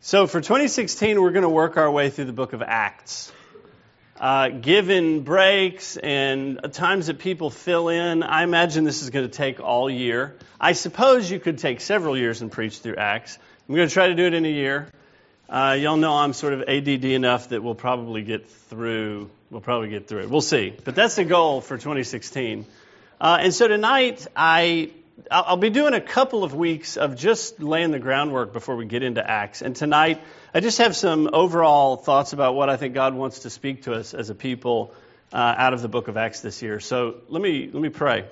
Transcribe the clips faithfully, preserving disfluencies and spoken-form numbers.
So for twenty sixteen, we're going to work our way through the book of Acts. Uh, given breaks and times that people fill in, I imagine this is going to take all year. I suppose you could take several years and preach through Acts. I'm going to try to do it in a year. Uh, y'all know I'm sort of A D D enough that we'll probably get through. We'll probably get through it. We'll see. But that's the goal for twenty sixteen. Uh, and so tonight, I... I'll be doing a couple of weeks of just laying the groundwork before we get into Acts. And tonight, I just have some overall thoughts about what I think God wants to speak to us as a people uh, out of the book of Acts this year. So let me let me pray.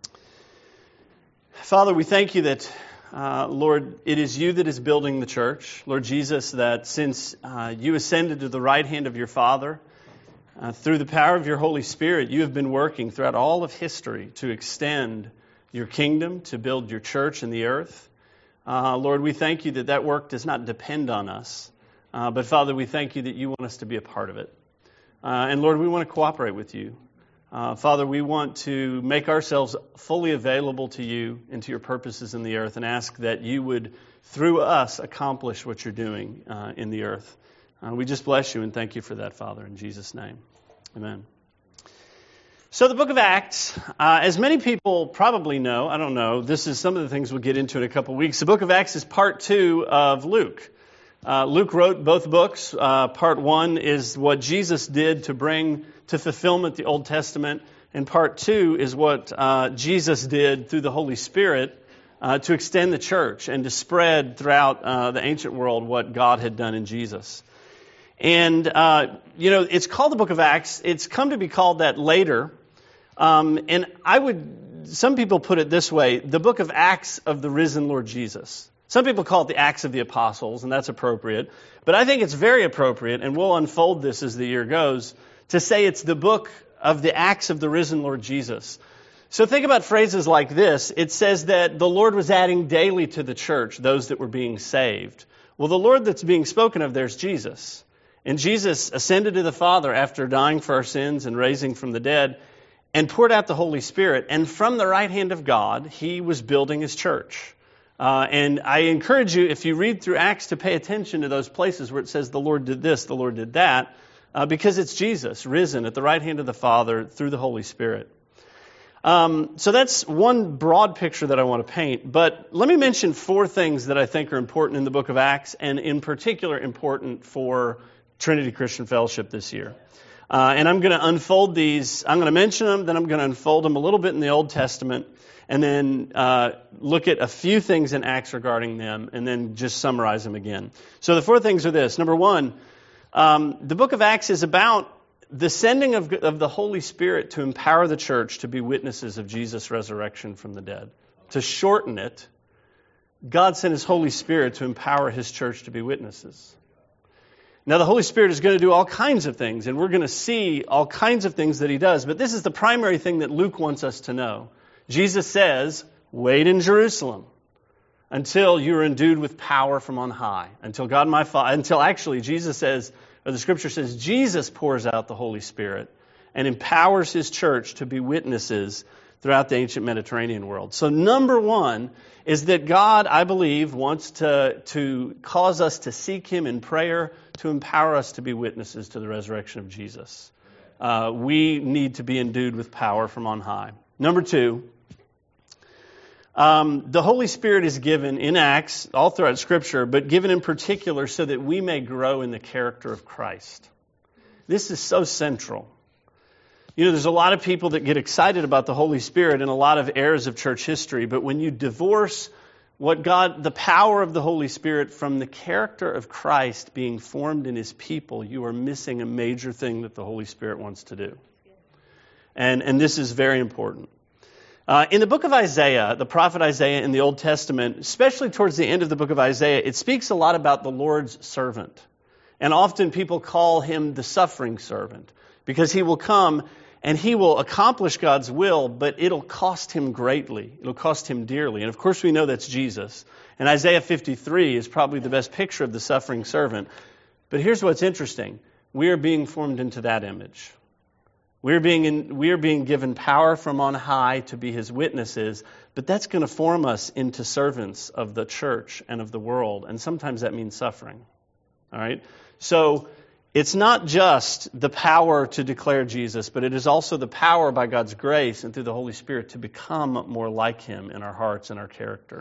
Father, we thank you that, uh, Lord, it is you that is building the church. Lord Jesus, that since uh, you ascended to the right hand of your Father, uh, through the power of your Holy Spirit, you have been working throughout all of history to extend your kingdom, to build your church in the earth. Uh, Lord, we thank you that that work does not depend on us. Uh, but Father, we thank you that you want us to be a part of it. Uh, and Lord, we want to cooperate with you. Uh, Father, we want to make ourselves fully available to you and to your purposes in the earth and ask that you would, through us, accomplish what you're doing uh, in the earth. Uh, we just bless you and thank you for that, Father, in Jesus' name. Amen. So the book of Acts, uh, as many people probably know, I don't know, this is some of the things we'll get into in a couple of weeks. The book of Acts is part two of Luke. Uh, Luke wrote both books. Uh, part one is what Jesus did to bring to fulfillment the Old Testament, and part two is what uh, Jesus did through the Holy Spirit uh, to extend the church and to spread throughout uh, the ancient world what God had done in Jesus. And, uh, you know, it's called the book of Acts. It's come to be called that later. Um, and I would, some people put it this way, the book of Acts of the risen Lord Jesus. Some people call it the Acts of the Apostles, and that's appropriate. But I think it's very appropriate, and we'll unfold this as the year goes, to say it's the book of the Acts of the risen Lord Jesus. So think about phrases like this. It says that the Lord was adding daily to the church those that were being saved. Well, the Lord that's being spoken of there is Jesus. And Jesus ascended to the Father after dying for our sins and raising from the dead and poured out the Holy Spirit. And from the right hand of God, he was building his church. Uh, and I encourage you, if you read through Acts, to pay attention to those places where it says the Lord did this, the Lord did that, uh, because it's Jesus risen at the right hand of the Father through the Holy Spirit. Um, so that's one broad picture that I want to paint. But let me mention four things that I think are important in the book of Acts, and in particular important for Trinity Christian Fellowship this year. Uh, and I'm going to unfold these. I'm going to mention them, then I'm going to unfold them a little bit in the Old Testament, and then uh, look at a few things in Acts regarding them, and then just summarize them again. So the four things are this. Number one, um, the book of Acts is about the sending of, of the Holy Spirit to empower the church to be witnesses of Jesus' resurrection from the dead. To shorten it, God sent his Holy Spirit to empower his church to be witnesses. Now, the Holy Spirit is going to do all kinds of things, and we're going to see all kinds of things that he does. But this is the primary thing that Luke wants us to know. Jesus says, wait in Jerusalem until you are endued with power from on high. Until God my Father, until actually Jesus says, or the Scripture says, Jesus pours out the Holy Spirit and empowers his church to be witnesses throughout the ancient Mediterranean world. So number one is that God, I believe, wants to, to cause us to seek him in prayer, to empower us to be witnesses to the resurrection of Jesus. Uh, we need to be endued with power from on high. Number two, um, the Holy Spirit is given in Acts, all throughout Scripture, but given in particular so that we may grow in the character of Christ. This is so central. You know, there's a lot of people that get excited about the Holy Spirit in a lot of eras of church history, but when you divorce what God, the power of the Holy Spirit from the character of Christ being formed in his people, you are missing a major thing that the Holy Spirit wants to do. And, and this is very important. Uh, in the book of Isaiah, the prophet Isaiah in the Old Testament, especially towards the end of the book of Isaiah, it speaks a lot about the Lord's servant. And often people call him the suffering servant because he will come and he will accomplish God's will, but it'll cost him greatly. It'll cost him dearly. And of course we know that's Jesus. And Isaiah fifty-three is probably the best picture of the suffering servant. But here's what's interesting. We are being formed into that image. We're being in, we are being given power from on high to be his witnesses, but that's going to form us into servants of the church and of the world, and sometimes that means suffering. All right? So it's not just the power to declare Jesus, but it is also the power by God's grace and through the Holy Spirit to become more like Him in our hearts and our character.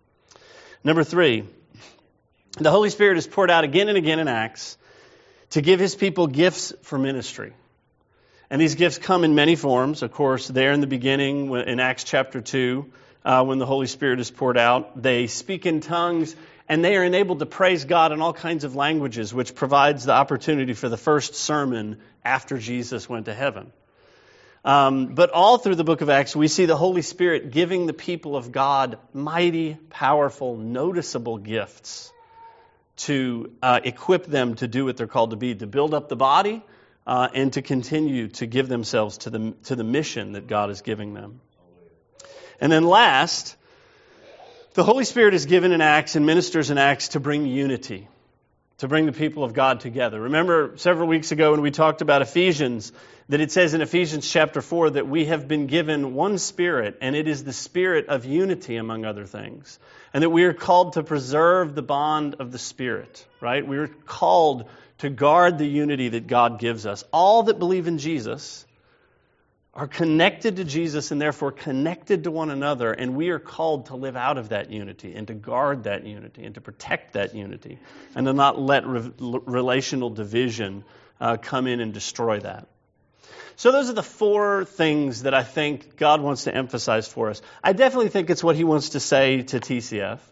Number three, the Holy Spirit is poured out again and again in Acts to give His people gifts for ministry. And these gifts come in many forms. Of course, there in the beginning, in Acts chapter two, uh, when the Holy Spirit is poured out, they speak in tongues, and they are enabled to praise God in all kinds of languages, which provides the opportunity for the first sermon after Jesus went to heaven. Um, but all through the book of Acts, we see the Holy Spirit giving the people of God mighty, powerful, noticeable gifts to uh, equip them to do what they're called to be, to build up the body, Uh, and to continue to give themselves to the to the mission that God is giving them. And then last, the Holy Spirit is given in Acts and ministers in Acts to bring unity, to bring the people of God together. Remember several weeks ago when we talked about Ephesians, that it says in Ephesians chapter four that we have been given one Spirit, and it is the Spirit of unity, among other things. And that we are called to preserve the bond of the Spirit, right? We are called to guard the unity that God gives us. All that believe in Jesus are connected to Jesus and therefore connected to one another, and we are called to live out of that unity and to guard that unity and to protect that unity and to not let re- relational division uh, come in and destroy that. So those are the four things that I think God wants to emphasize for us. I definitely think it's what He wants to say to T C F.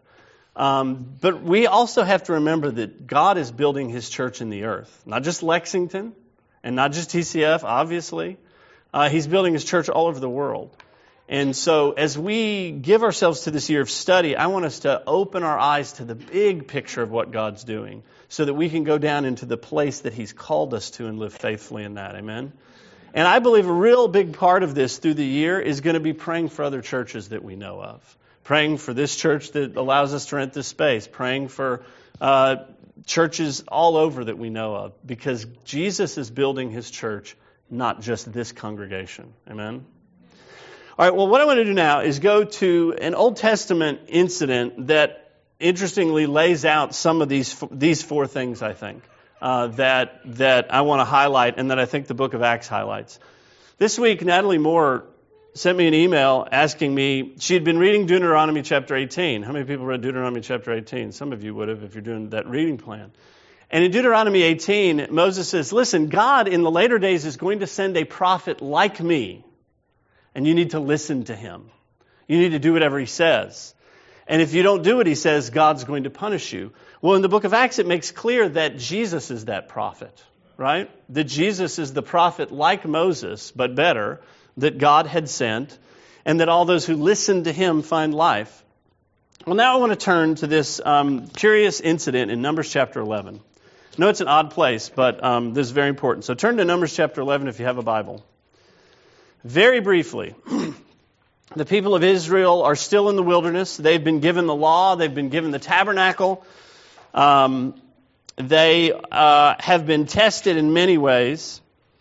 Um, but we also have to remember that God is building His church in the earth. Not just Lexington and not just T C F, obviously. Uh, he's building His church all over the world. And so as we give ourselves to this year of study, I want us to open our eyes to the big picture of what God's doing so that we can go down into the place that He's called us to and live faithfully in that. Amen? And I believe a real big part of this through the year is going to be praying for other churches that we know of. Praying for this church that allows us to rent this space. Praying for uh, churches all over that we know of. Because Jesus is building His church, not just this congregation. Amen? All right, well, what I want to do now is go to an Old Testament incident that interestingly lays out some of these these four things, I think, uh, that, that I want to highlight and that I think the book of Acts highlights. This week, Natalie Moore sent me an email asking me, she had been reading Deuteronomy chapter eighteen. How many people read Deuteronomy chapter eighteen? Some of you would have if you're doing that reading plan. And in Deuteronomy eighteen, Moses says, listen, God in the later days is going to send a prophet like me, and you need to listen to him. You need to do whatever he says. And if you don't do what he says, God's going to punish you. Well, in the book of Acts, it makes clear that Jesus is that prophet, right? That Jesus is the prophet like Moses, but better, that God had sent, and that all those who listen to him find life. Well, now I want to turn to this um, curious incident in Numbers chapter eleven. I know it's an odd place, but um, this is very important. So turn to Numbers chapter eleven if you have a Bible. Very briefly, the people of Israel are still in the wilderness. They've been given the law. They've been given the tabernacle. Um, they uh, have been tested in many ways.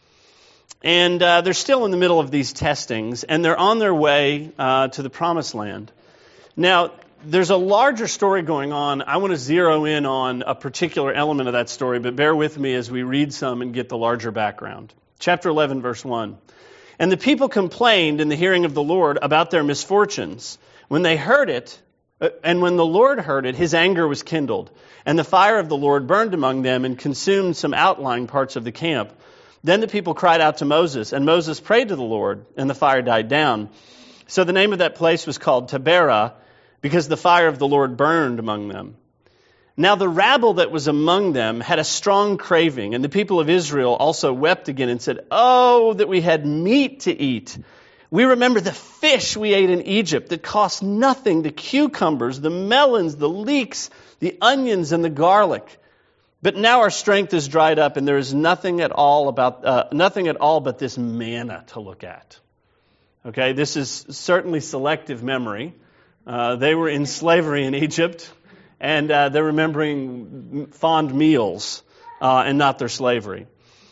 And uh, they're still in the middle of these testings, and they're on their way uh, to the Promised Land. Now, there's a larger story going on. I want to zero in on a particular element of that story, but bear with me as we read some and get the larger background. Chapter eleven, verse one. And the people complained in the hearing of the Lord about their misfortunes. When they heard it, and when the Lord heard it, his anger was kindled, and the fire of the Lord burned among them and consumed some outlying parts of the camp. Then the people cried out to Moses, and Moses prayed to the Lord, and the fire died down. So the name of that place was called Taberah, because the fire of the Lord burned among them. Now the rabble that was among them had a strong craving, and the people of Israel also wept again and said, "Oh, that we had meat to eat. We remember the fish we ate in Egypt that cost nothing, the cucumbers, the melons, the leeks, the onions, and the garlic. But now our strength is dried up, and there is nothing at all about uh, nothing at all but this manna to look at." Okay, this is certainly selective memory. Uh, they were in slavery in Egypt, and uh, they're remembering fond meals uh, and not their slavery.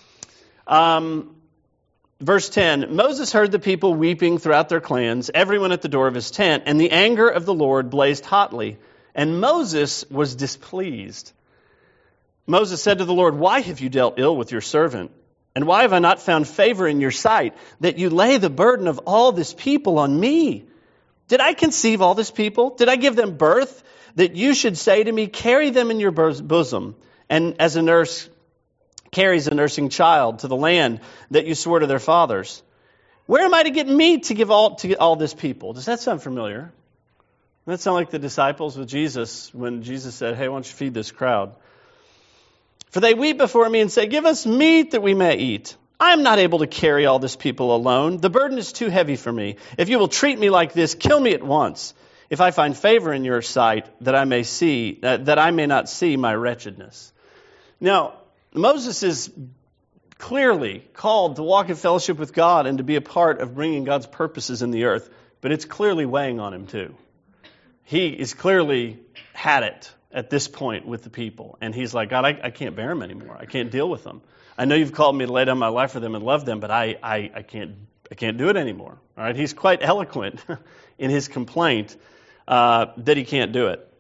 Um, verse ten, Moses heard the people weeping throughout their clans, everyone at the door of his tent, and the anger of the Lord blazed hotly, and Moses was displeased. Moses said to the Lord, "Why have you dealt ill with your servant? And why have I not found favor in your sight, that you lay the burden of all this people on me? Did I conceive all this people? Did I give them birth, that you should say to me, carry them in your bosom, and as a nurse carries a nursing child to the land that you swore to their fathers? Where am I to get meat to give all to all this people?" Does that sound familiar? Does that sound like the disciples with Jesus when Jesus said, "Hey, why don't you feed this crowd? For they weep before me and say, 'Give us meat that we may eat.' I am not able to carry all this people alone. The burden is too heavy for me. If you will treat me like this, kill me at once. If I find favor in your sight, that I may see, uh, that I may not see my wretchedness." Now, Moses is clearly called to walk in fellowship with God and to be a part of bringing God's purposes in the earth, but it's clearly weighing on him too. He is clearly had it at this point with the people. And he's like, "God, I, I can't bear them anymore. I can't deal with them. I know you've called me to lay down my life for them and love them, but I, I, I can't I can't do it anymore." All right, he's quite eloquent in his complaint uh, that he can't do it.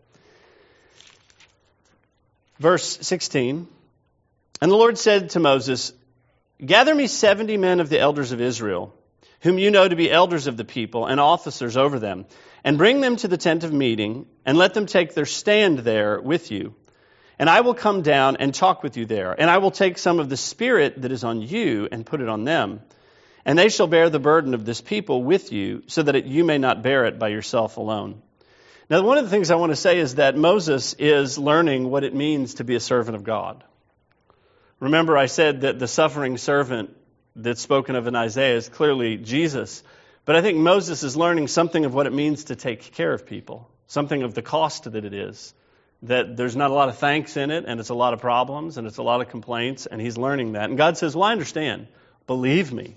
Verse sixteen, "And the Lord said to Moses, 'Gather me seventy men of the elders of Israel, whom you know to be elders of the people and officers over them, and bring them to the tent of meeting, and let them take their stand there with you. And I will come down and talk with you there. And I will take some of the Spirit that is on you and put it on them. And they shall bear the burden of this people with you, so that it, you may not bear it by yourself alone.'" Now, one of the things I want to say is that Moses is learning what it means to be a servant of God. Remember, I said that the suffering servant that's spoken of in Isaiah is clearly Jesus. But I think Moses is learning something of what it means to take care of people, something of the cost that it is, that there's not a lot of thanks in it, and it's a lot of problems, and it's a lot of complaints, and he's learning that. And God says, "Well, I understand. Believe me.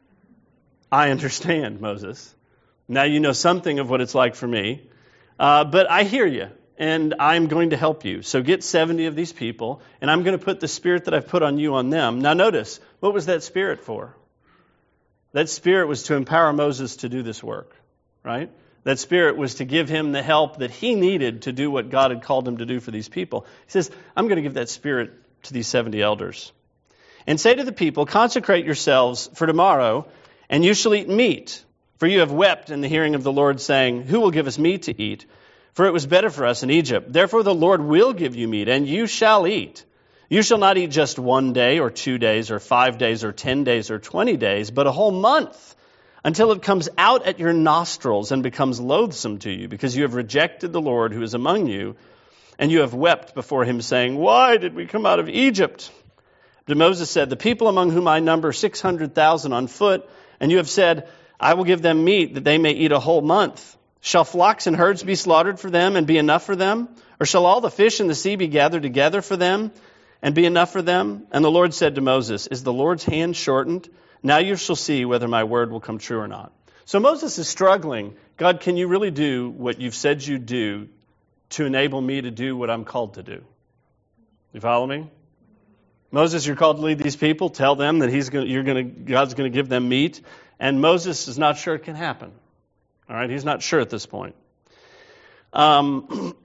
I understand, Moses. Now you know something of what it's like for me, uh, but I hear you, and I'm going to help you. So get seventy of these people, and I'm going to put the Spirit that I've put on you on them." Now notice, what was that Spirit for? That Spirit was to empower Moses to do this work, right? That Spirit was to give him the help that he needed to do what God had called him to do for these people. He says, "I'm going to give that Spirit to these seventy elders. And say to the people, 'Consecrate yourselves for tomorrow, and you shall eat meat. For you have wept in the hearing of the Lord, saying, Who will give us meat to eat? For it was better for us in Egypt. Therefore the Lord will give you meat, and you shall eat. You shall not eat just one day, or two days, or five days, or ten days, or twenty days, but a whole month, until it comes out at your nostrils and becomes loathsome to you, because you have rejected the Lord who is among you, and you have wept before him, saying, Why did we come out of Egypt?' But Moses said, The people among whom I number six hundred thousand on foot, and you have said, I will give them meat that they may eat a whole month. Shall flocks and herds be slaughtered for them and be enough for them? Or shall all the fish in the sea be gathered together for them and be enough for them?" And the Lord said to Moses, "Is the Lord's hand shortened? Now you shall see whether my word will come true or not." So Moses is struggling. God, can you really do what you've said you do to enable me to do what I'm called to do? You follow me? Moses, you're called to lead these people. Tell them that he's going, you're going to, God's going to give them meat. And Moses is not sure it can happen. All right, he's not sure at this point. Um,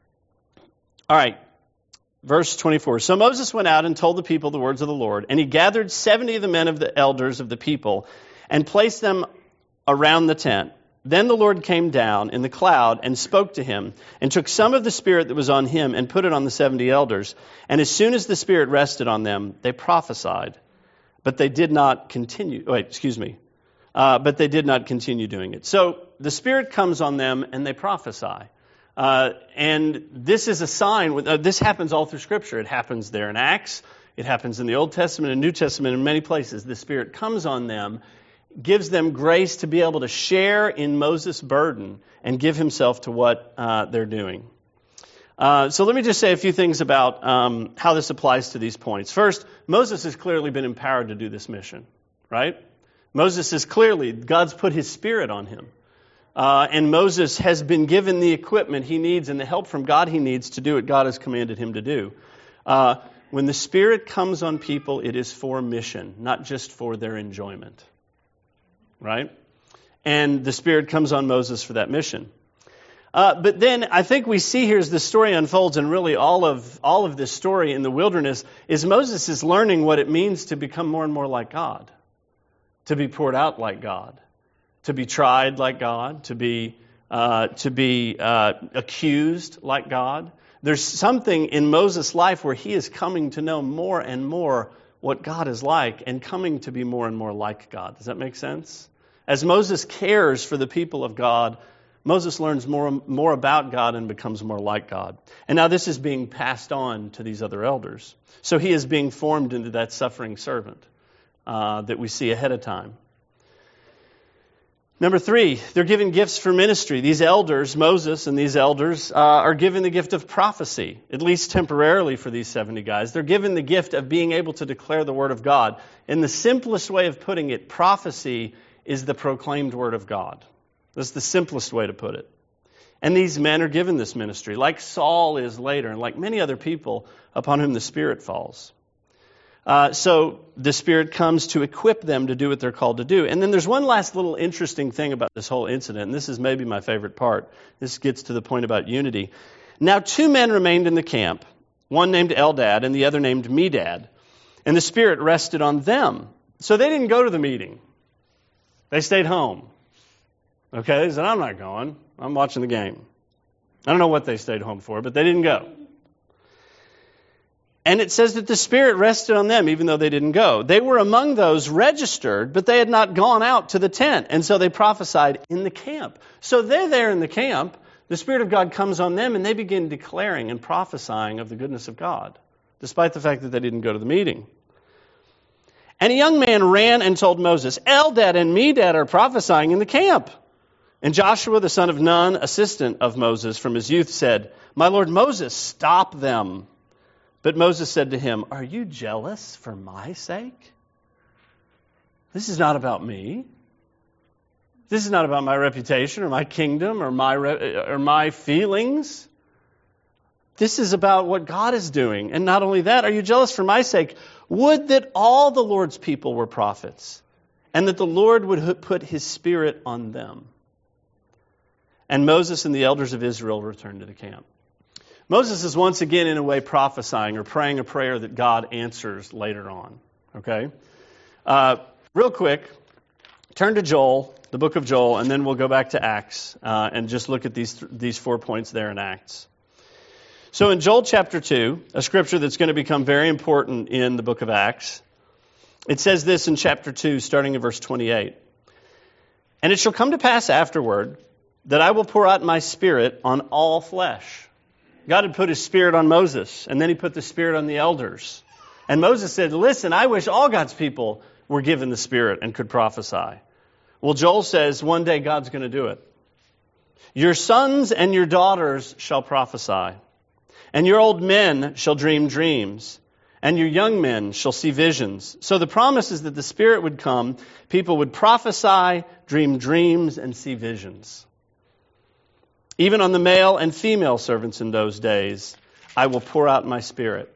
all right, verse twenty-four. So Moses went out and told the people the words of the Lord, and he gathered seventy of the men of the elders of the people and placed them around the tent. Then the Lord came down in the cloud and spoke to him, and took some of the Spirit that was on him and put it on the seventy elders. And as soon as the Spirit rested on them, they prophesied, but they did not continue. Wait, excuse me. Uh, but they did not continue doing it. So the Spirit comes on them and they prophesy. Uh, and this is a sign. With, uh, this happens all through Scripture. It happens there in Acts. It happens in the Old Testament and New Testament in many places. The Spirit comes on them, gives them grace to be able to share in Moses' burden and give himself to what uh, they're doing. Uh, so let me just say a few things about um, how this applies to these points. First, Moses has clearly been empowered to do this mission, right? Moses is clearly, God's put his Spirit on him. Uh, and Moses has been given the equipment he needs and the help from God he needs to do what God has commanded him to do. Uh, when the Spirit comes on people, it is for mission, not just for their enjoyment. Right? And the Spirit comes on Moses for that mission. Uh, but then I think we see here as the story unfolds, and really all of all of this story in the wilderness is Moses is learning what it means to become more and more like God, to be poured out like God, to be tried like God, to be uh, to be uh, accused like God. There's something in Moses' life where he is coming to know more and more what God is like and coming to be more and more like God. Does that make sense? As Moses cares for the people of God, Moses learns more, more about God and becomes more like God. And now this is being passed on to these other elders. So he is being formed into that suffering servant uh, that we see ahead of time. Number three, they're given gifts for ministry. These elders, Moses and these elders, uh, are given the gift of prophecy, at least temporarily for these seventy guys. They're given the gift of being able to declare the word of God. In the simplest way of putting it, prophecy is the proclaimed word of God. That's the simplest way to put it. And these men are given this ministry, like Saul is later, and like many other people upon whom the Spirit falls. Uh, so the Spirit comes to equip them to do what they're called to do. And then there's one last little interesting thing about this whole incident, and this is maybe my favorite part. This gets to the point about unity. Now two men remained in the camp, one named Eldad and the other named Medad, and the Spirit rested on them. So they didn't go to the meeting. They stayed home. Okay, they said, I'm not going. I'm watching the game. I don't know what they stayed home for, but they didn't go. And it says that the Spirit rested on them, even though they didn't go. They were among those registered, but they had not gone out to the tent. And so they prophesied in the camp. So they're there in the camp. The Spirit of God comes on them, and they begin declaring and prophesying of the goodness of God, despite the fact that they didn't go to the meeting. And a young man ran and told Moses, Eldad and Medad are prophesying in the camp. And Joshua, the son of Nun, assistant of Moses from his youth, said, My lord Moses, stop them. But Moses said to him, Are you jealous for my sake? This is not about me. This is not about my reputation or my kingdom or my re- or my feelings. This is about what God is doing. And not only that, are you jealous for my sake? Would that all the Lord's people were prophets, and that the Lord would put his Spirit on them. And Moses and the elders of Israel returned to the camp. Moses is once again, in a way, prophesying or praying a prayer that God answers later on. Okay? Uh, real quick, turn to Joel, the book of Joel, and then we'll go back to Acts uh, and just look at these th- these four points there in Acts. So in Joel chapter two, a scripture that's going to become very important in the book of Acts, it says this in chapter two, starting in verse twenty-eight. And it shall come to pass afterward that I will pour out my Spirit on all flesh. God had put his Spirit on Moses, and then he put the Spirit on the elders. And Moses said, listen, I wish all God's people were given the Spirit and could prophesy. Well, Joel says one day God's going to do it. Your sons and your daughters shall prophesy, and your old men shall dream dreams, and your young men shall see visions. So the promise is that the Spirit would come, people would prophesy, dream dreams, and see visions. Even on the male and female servants in those days, I will pour out my Spirit.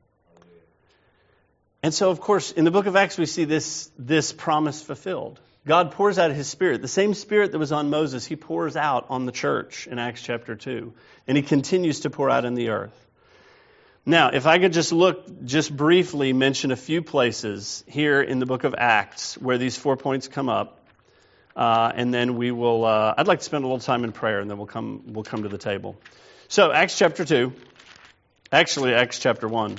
And so, of course, in the book of Acts, we see this, this promise fulfilled. God pours out his Spirit. The same Spirit that was on Moses, he pours out on the church in Acts chapter two. And he continues to pour out in the earth. Now, if I could just look, just briefly mention a few places here in the book of Acts where these four points come up. Uh, and then we will, uh, I'd like to spend a little time in prayer, and then we'll come we'll come to the table. So, Acts chapter two. Actually, Acts chapter one.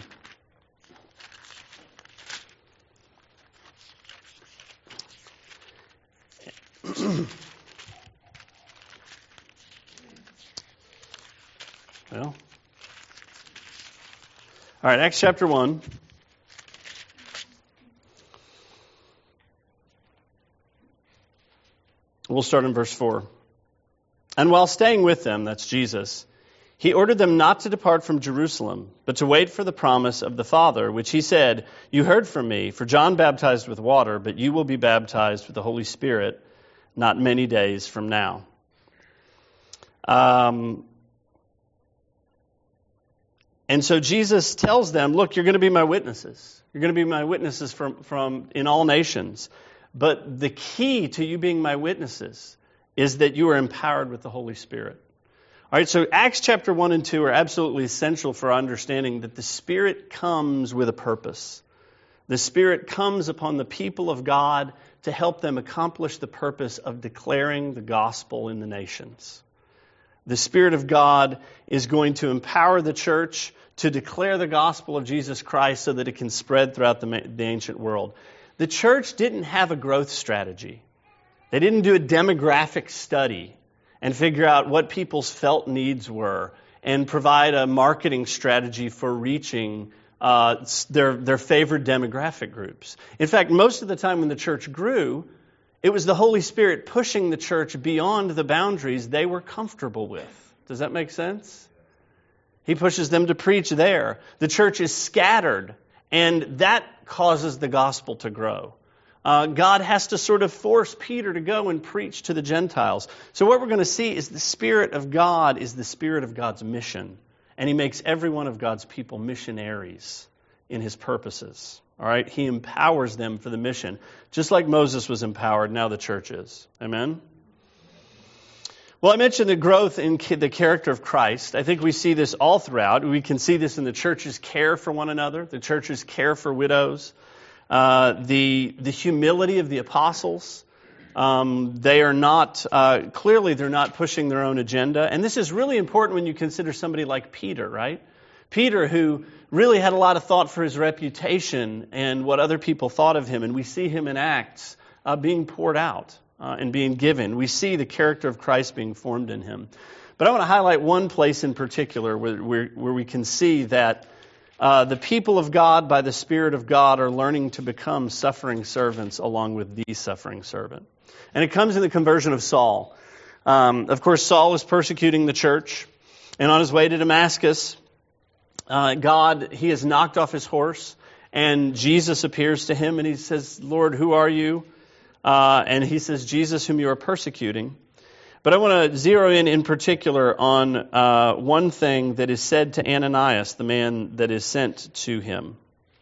Well, all right, Acts chapter one. We'll start in verse four. And while staying with them, that's Jesus, he ordered them not to depart from Jerusalem, but to wait for the promise of the Father, which he said, You heard from me, for John baptized with water, but you will be baptized with the Holy Spirit not many days from now. Um, and so Jesus tells them, look, you're going to be my witnesses. You're going to be my witnesses from, from in all nations. But the key to you being my witnesses is that you are empowered with the Holy Spirit. All right, so Acts chapter one and two are absolutely essential for understanding that the Spirit comes with a purpose. The Spirit comes upon the people of God to help them accomplish the purpose of declaring the gospel in the nations. The Spirit of God is going to empower the church to declare the gospel of Jesus Christ so that it can spread throughout the, the ancient world. The church didn't have a growth strategy. They didn't do a demographic study and figure out what people's felt needs were and provide a marketing strategy for reaching uh, their, their favored demographic groups. In fact, most of the time when the church grew, it was the Holy Spirit pushing the church beyond the boundaries they were comfortable with. Does that make sense? He pushes them to preach there. The church is scattered, and that causes the gospel to grow. Uh, God has to sort of force Peter to go and preach to the Gentiles. So what we're going to see is the Spirit of God is the Spirit of God's mission. And He makes every one of God's people missionaries in His purposes. All right? He empowers them for the mission. Just like Moses was empowered, now the church is. Amen? Well, I mentioned the growth in the character of Christ. I think we see this all throughout. We can see this in the church's care for one another, the church's care for widows. Uh, the the humility of the apostles. Um, they are not, uh, clearly they're not pushing their own agenda. And this is really important when you consider somebody like Peter, right? Peter, who really had a lot of thought for his reputation and what other people thought of him. And we see him in Acts uh, being poured out uh, and being given. We see the character of Christ being formed in him. But I want to highlight one place in particular where, where, where we can see that Uh, the people of God, by the Spirit of God, are learning to become suffering servants along with the suffering servant. And it comes in the conversion of Saul. Um, of course, Saul was persecuting the church. And on his way to Damascus, uh, God, he has knocked off his horse. And Jesus appears to him and he says, Lord, who are you? Uh, and he says, Jesus, whom you are persecuting. But I want to zero in in particular on uh, one thing that is said to Ananias, the man that is sent to him.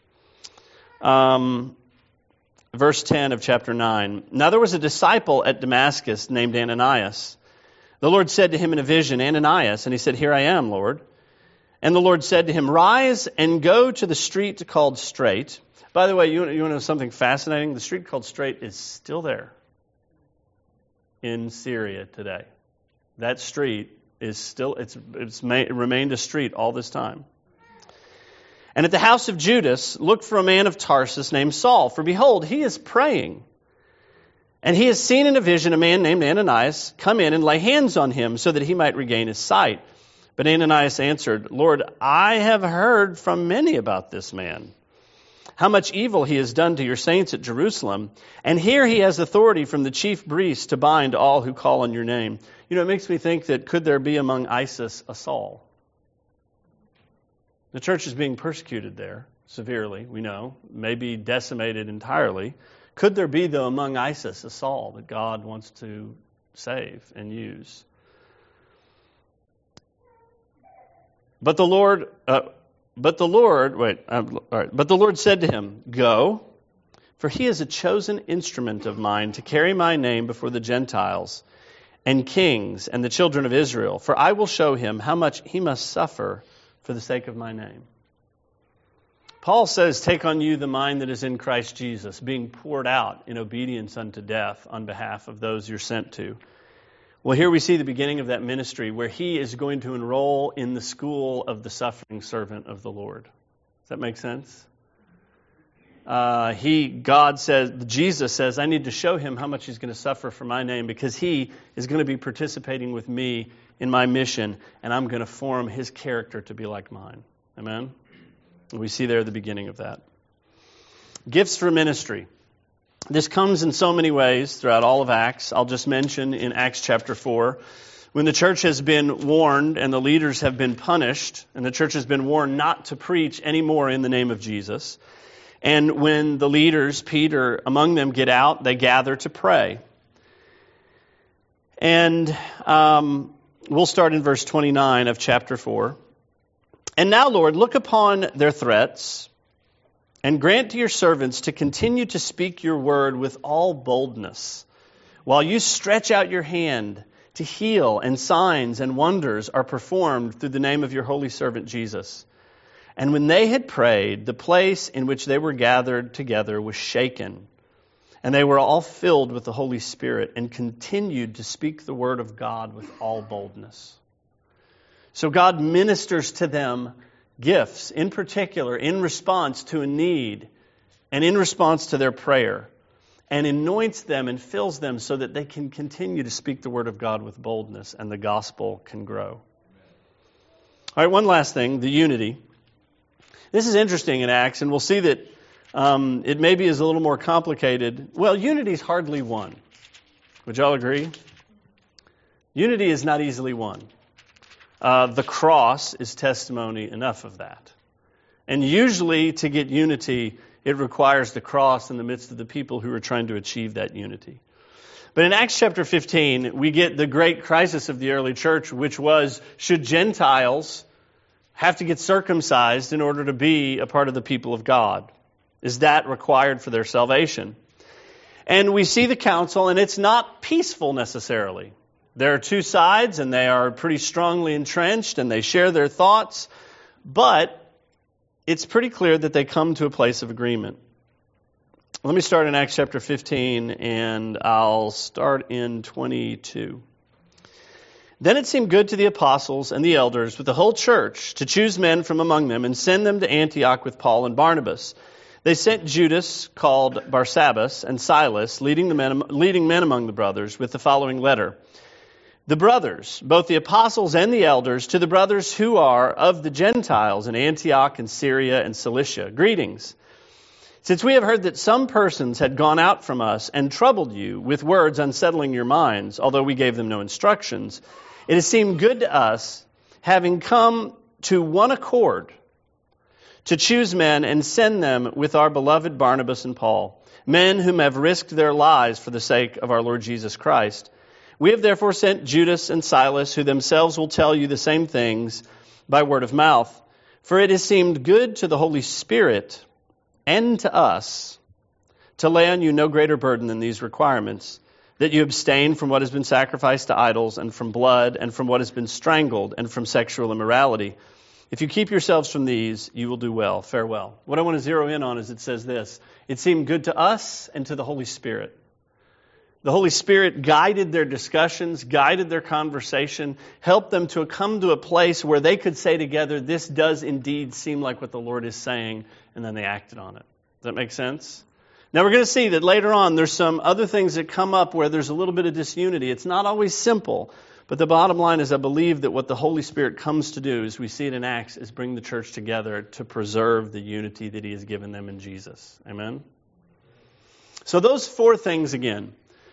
Um, verse ten of chapter nine. Now there was a disciple at Damascus named Ananias. The Lord said to him in a vision, Ananias, and he said, Here I am, Lord. And the Lord said to him, Rise and go to the street called Straight. By the way, you, you want to know something fascinating? The street called Straight is still there in Syria today. That street is still, it's it's ma- remained a street all this time. And at the house of Judas, look for a man of Tarsus named Saul, for behold, he is praying. And he has seen in a vision a man named Ananias come in and lay hands on him so that he might regain his sight. But Ananias answered, Lord, I have heard from many about this man, how much evil he has done to your saints at Jerusalem. And here he has authority from the chief priests to bind all who call on your name. You know, it makes me think that could there be among ISIS a Saul? The church is being persecuted there severely, we know, maybe decimated entirely. Could there be, though, among ISIS a Saul that God wants to save and use? But the Lord... Uh, But the Lord, wait, um, all right. But the Lord said to him, Go, for he is a chosen instrument of mine to carry my name before the Gentiles and kings and the children of Israel. For I will show him how much he must suffer for the sake of my name. Paul says, Take on you the mind that is in Christ Jesus, being poured out in obedience unto death on behalf of those you're sent to. Well, here we see the beginning of that ministry where he is going to enroll in the school of the suffering servant of the Lord. Does that make sense? Uh, he, God says, Jesus says, I need to show him how much he's going to suffer for my name because he is going to be participating with me in my mission and I'm going to form his character to be like mine. Amen? And we see there the beginning of that. Gifts for ministry. This comes in so many ways throughout all of Acts. I'll just mention in Acts chapter four, when the church has been warned and the leaders have been punished, and the church has been warned not to preach anymore in the name of Jesus. And when the leaders, Peter, among them, get out, they gather to pray. And um, we'll start in verse twenty-nine of chapter four. And now, Lord, look upon their threats, and grant to your servants to continue to speak your word with all boldness, while you stretch out your hand to heal, and signs and wonders are performed through the name of your holy servant Jesus." And when they had prayed, the place in which they were gathered together was shaken, and they were all filled with the Holy Spirit and continued to speak the word of God with all boldness. So God ministers to them gifts, in particular, in response to a need and in response to their prayer, and anoints them and fills them so that they can continue to speak the word of God with boldness and the gospel can grow. All right, one last thing, the unity. This is interesting in Acts, and we'll see that um, it maybe is a little more complicated. Well, unity is hardly won. Would y'all agree? Unity is not easily won. Uh, the cross is testimony enough of that. And usually to get unity, it requires the cross in the midst of the people who are trying to achieve that unity. But in Acts chapter fifteen, we get the great crisis of the early church, which was, should Gentiles have to get circumcised in order to be a part of the people of God? Is that required for their salvation? And we see the council, and it's not peaceful necessarily. There are two sides, and they are pretty strongly entrenched, and they share their thoughts, but it's pretty clear that they come to a place of agreement. Let me start in Acts chapter fifteen, and I'll start in twenty-two. Then it seemed good to the apostles and the elders with the whole church to choose men from among them and send them to Antioch with Paul and Barnabas. They sent Judas, called Barsabbas, and Silas, leading, the men, leading men among the brothers, with the following letter. The brothers, both the apostles and the elders, to the brothers who are of the Gentiles in Antioch and Syria and Cilicia, greetings. Since we have heard that some persons had gone out from us and troubled you with words unsettling your minds, although we gave them no instructions, it has seemed good to us, having come to one accord, to choose men and send them with our beloved Barnabas and Paul, men whom have risked their lives for the sake of our Lord Jesus Christ. We have therefore sent Judas and Silas, who themselves will tell you the same things by word of mouth. For it has seemed good to the Holy Spirit and to us to lay on you no greater burden than these requirements, that you abstain from what has been sacrificed to idols, and from blood, and from what has been strangled, and from sexual immorality. If you keep yourselves from these, you will do well. Farewell. What I want to zero in on is it says this. It seemed good to us and to the Holy Spirit. The Holy Spirit guided their discussions, guided their conversation, helped them to come to a place where they could say together, this does indeed seem like what the Lord is saying, and then they acted on it. Does that make sense? Now we're going to see that later on there's some other things that come up where there's a little bit of disunity. It's not always simple, but the bottom line is I believe that what the Holy Spirit comes to do, as we see it in Acts, is bring the church together to preserve the unity that He has given them in Jesus. Amen? So those four things again.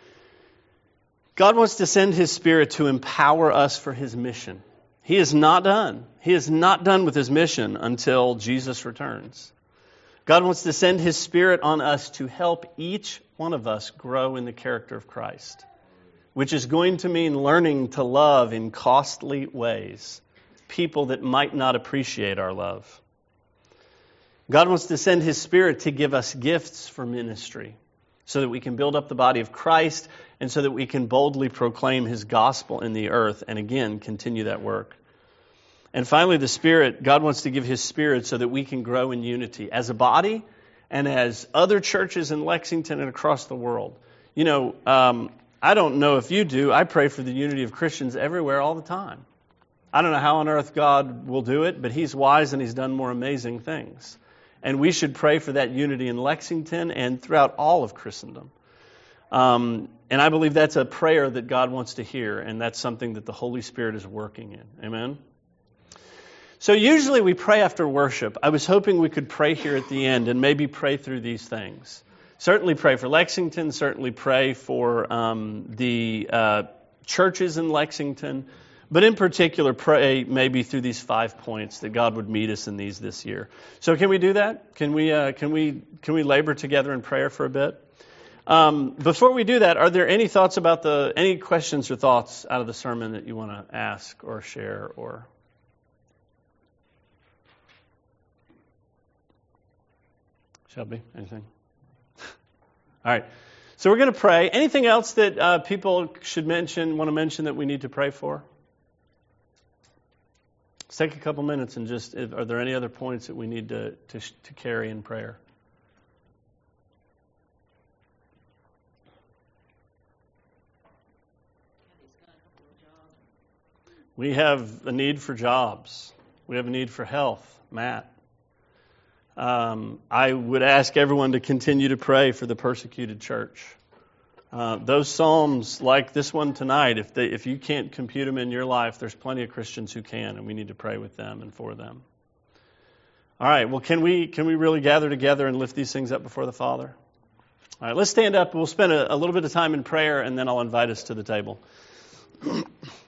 God wants to send His Spirit to empower us for His mission. He is not done. He is not done with His mission until Jesus returns. God wants to send His Spirit on us to help each one of us grow in the character of Christ, which is going to mean learning to love in costly ways people that might not appreciate our love. God wants to send His Spirit to give us gifts for ministry so that we can build up the body of Christ and so that we can boldly proclaim His gospel in the earth and again continue that work. And finally, the Spirit, God wants to give His Spirit so that we can grow in unity as a body and as other churches in Lexington and across the world. You know, um, I don't know if you do. I pray for the unity of Christians everywhere all the time. I don't know how on earth God will do it, but He's wise and He's done more amazing things. And we should pray for that unity in Lexington and throughout all of Christendom. Um, and I believe that's a prayer that God wants to hear, and that's something that the Holy Spirit is working in. Amen? So usually we pray after worship. I was hoping we could pray here at the end and maybe pray through these things. Certainly pray for Lexington, certainly pray for um, the uh, churches in Lexington, but in particular pray maybe through these five points that God would meet us in these this year. So can we do that? Can we uh, can we can we labor together in prayer for a bit? Um, before we do that, are there any thoughts about the any questions or thoughts out of the sermon that you want to ask or share or? Shelby, anything? All right. So we're going to pray. Anything else that uh, people should mention, want to mention that we need to pray for? Let's take a couple minutes and just, are there any other points that we need to, to, to carry in prayer? We have a need for jobs. We have a need for health. Matt. Um, I would ask everyone to continue to pray for the persecuted church. Uh, those psalms, like this one tonight, if they, if you can't compute them in your life, there's plenty of Christians who can, and we need to pray with them and for them. All right, well, can we can we really gather together and lift these things up before the Father? All right, let's stand up. We'll spend a, a little bit of time in prayer, and then I'll invite us to the table.